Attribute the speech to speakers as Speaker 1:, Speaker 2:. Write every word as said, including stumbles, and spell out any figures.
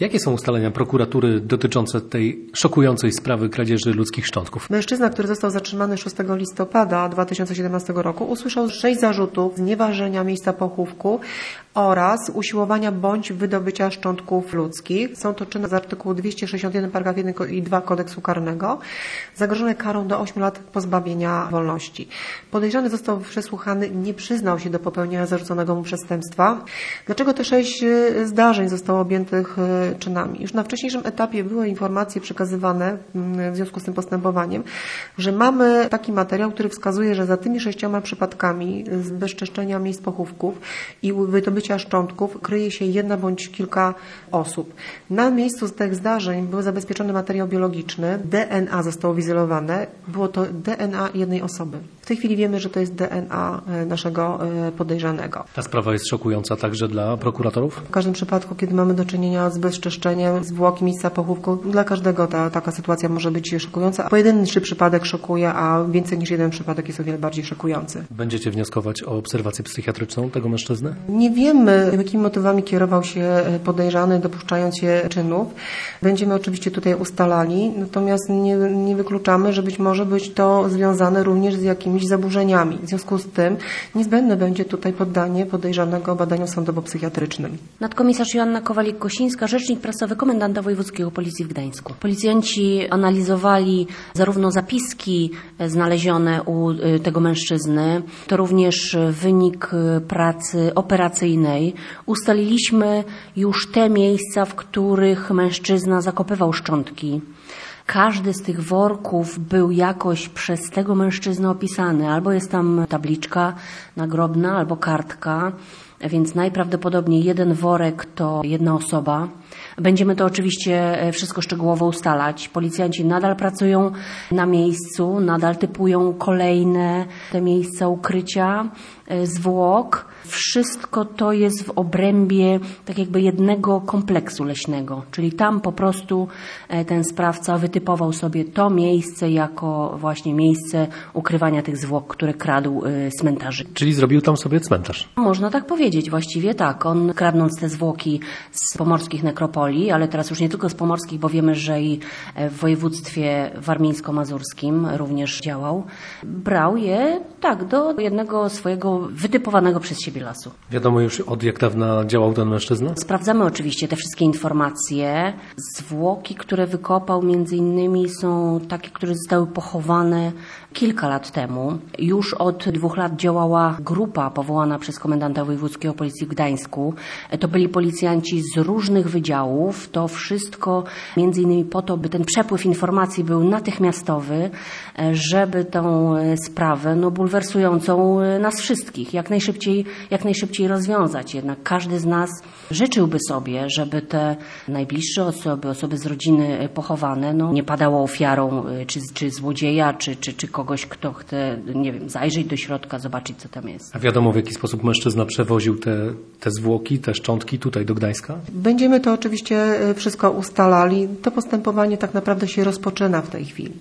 Speaker 1: Jakie są ustalenia prokuratury dotyczące tej szokującej sprawy kradzieży ludzkich szczątków?
Speaker 2: Mężczyzna, który został zatrzymany szóstego listopada dwa tysiące siedemnastego roku, usłyszał sześć zarzutów znieważenia miejsca pochówku oraz usiłowania bądź wydobycia szczątków ludzkich. Są to czyny z artykułu dwieście sześćdziesiąt jeden paragraf jeden i dwa Kodeksu Karnego, zagrożone karą do ośmiu lat pozbawienia wolności. Podejrzany został przesłuchany, nie przyznał się do popełnienia zarzuconego mu przestępstwa. Dlaczego te sześć zdarzeń zostało objętych czynami? Już na wcześniejszym etapie były informacje przekazywane w związku z tym postępowaniem, że mamy taki materiał, który wskazuje, że za tymi sześcioma przypadkami zbezczeszczenia miejsc pochówków i wydobycia szczątków kryje się jedna bądź kilka osób. Na miejscu z tych zdarzeń był zabezpieczony materiał biologiczny, D N A zostało wyizolowane, było to D N A jednej osoby. W tej chwili wiemy, że to jest D N A naszego podejrzanego.
Speaker 1: Ta sprawa jest szokująca także dla prokuratorów?
Speaker 2: W każdym przypadku, kiedy mamy do czynienia z bezczeszczeniem zwłoki miejsca pochówku, dla każdego ta, taka sytuacja może być szokująca. Pojedynczy przypadek szokuje, a więcej niż jeden przypadek jest o wiele bardziej szokujący.
Speaker 1: Będziecie wnioskować o obserwację psychiatryczną tego mężczyzny?
Speaker 2: Nie wiemy, jakimi motywami kierował się podejrzany, dopuszczając się czynów. Będziemy oczywiście tutaj ustalali, natomiast nie, nie wykluczamy, że być może być to związane również z jakimiś zaburzeniami. W związku z tym niezbędne będzie tutaj poddanie podejrzanego badaniom sądowo-psychiatrycznym.
Speaker 3: Nadkomisarz Joanna Kowalik-Kosińska, rzecznik prasowy komendanta wojewódzkiego Policji w Gdańsku. Policjanci analizowali zarówno zapiski znalezione u tego mężczyzny, to również wynik pracy operacyjnej. Ustaliliśmy już te miejsca, w których mężczyzna zakopywał szczątki. Każdy z tych worków był jakoś przez tego mężczyznę opisany. Albo jest tam tabliczka nagrobna, albo kartka, więc najprawdopodobniej jeden worek to jedna osoba. Będziemy to oczywiście wszystko szczegółowo ustalać. Policjanci nadal pracują na miejscu, nadal typują kolejne te miejsca ukrycia zwłok. Wszystko to jest w obrębie tak jakby jednego kompleksu leśnego, czyli tam po prostu ten sprawca wytypował sobie to miejsce jako właśnie miejsce ukrywania tych zwłok, które kradł z cmentarzy.
Speaker 1: Czyli zrobił tam sobie cmentarz?
Speaker 3: Można tak powiedzieć, właściwie tak. On kradnąc te zwłoki z pomorskich nekropolii, ale teraz już nie tylko z pomorskich, bo wiemy, że i w województwie warmińsko-mazurskim również działał, brał je tak do jednego swojego wytypowanego przez siebie lasu.
Speaker 1: Wiadomo już od jak dawna działał ten mężczyzna?
Speaker 3: Sprawdzamy oczywiście te wszystkie informacje. Zwłoki, które wykopał między innymi są takie, które zostały pochowane kilka lat temu. Już od dwóch lat działała grupa powołana przez komendanta wojewódzkiego Policji w Gdańsku. To byli policjanci z różnych wydziałów. To wszystko między innymi po to, by ten przepływ informacji był natychmiastowy, żeby tą sprawę no, bulwersującą nas wszystkich jak najszybciej, jak najszybciej rozwiązać. Jednak każdy z nas życzyłby sobie, żeby te najbliższe osoby, osoby z rodziny pochowane, no, nie padało ofiarą czy, czy złodzieja, czy, czy, czy kogoś, kto chce, nie wiem, zajrzeć do środka, zobaczyć, co tam jest.
Speaker 1: A wiadomo, w jaki sposób mężczyzna przewoził te, te zwłoki, te szczątki tutaj do Gdańska?
Speaker 2: Będziemy to oczywiście wszystko ustalali. To postępowanie tak naprawdę się rozpoczyna w tej chwili.